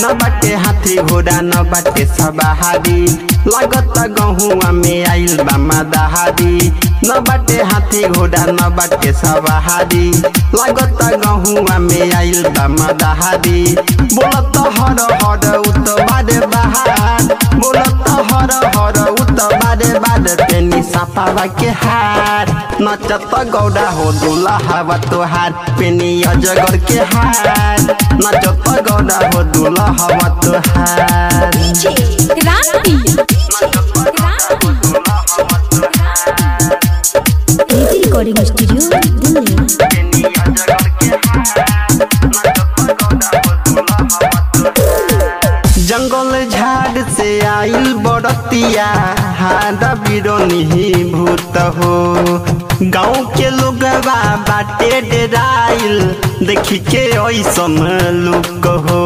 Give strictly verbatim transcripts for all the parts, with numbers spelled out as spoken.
न बाटे हाथी घोड़ा न बाटे सवारी लागत गहुआ में आइल बा मदारी न बाटे हाथी घोड़ा न बाटे सवारी लागत गहुआ में आइल बा मदारी बोलत हर हर उत बारे बहार बोलत हर हर उत बारे बार पेनी सापावा के हार नचत गौड़ा हो दूल्हा हवा तोहार पेनी अजगर के हार नचत गौड़ा हो दूल्हा हवा तोहार क्रांति रिकॉर्डिंग स्टूडियो दिल्ली। जंगल झाड़ से आइल बड़तिया हारा बिरोनी भूत हो गाँव के लोग बाटे डेराइल देखी के ऐसन लुक हो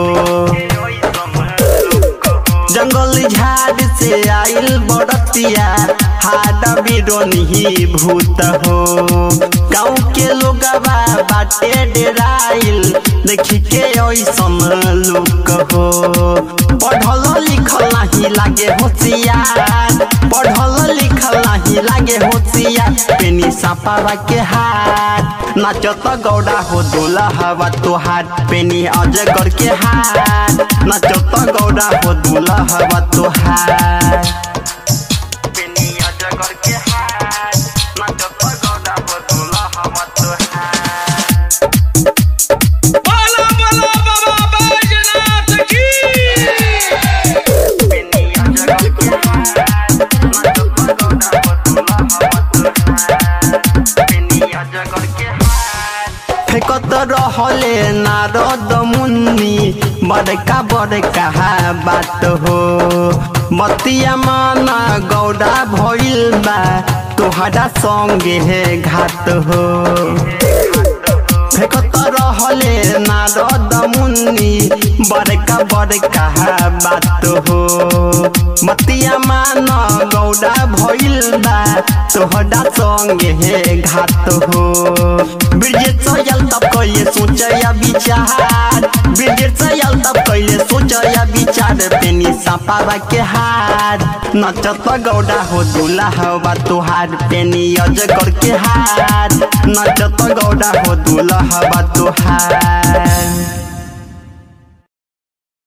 जंगल झाड़ से आइल बड़तिया हारा बिरोनी भूत हो गाँव के लोग बाटे डेराइल देखी के ऐसन लुक हो पढ़ल लिखल नहीं लागे होशियार पढ़ल लिखल नहीं लागे होशियार पेनी सापावा के हार नचत गौड़ा हो दूल्हा हवा तोहार पेनी अजगर के हार नचत गौड़ा हो दूल्हा हवा तोहार पेनी अजगर के हार नचत गौड़ा हो दूल्हा हवा तोहार फेकत रहले नारद मुन्नी बड़का बड़का बात हो मतिया माना गौड़ा भइल बा तोहरा संगे है घात हो फेकत रहले नारद मुन्नी बड़का बड़का बात हो मतिया माना गौड़ा भइल बा तोहरा संगे है घात हो ब्रिजेश सयल तब कैले सोचया विचार ब्रिजेश सयल तब कैले सोचया विचार पेनी सापावा के हार नचत गौड़ा हो दूल्हा हवा तोहार पेनी अजगर के हार नचत गौड़ा हो दूल्हा हवा तोहार।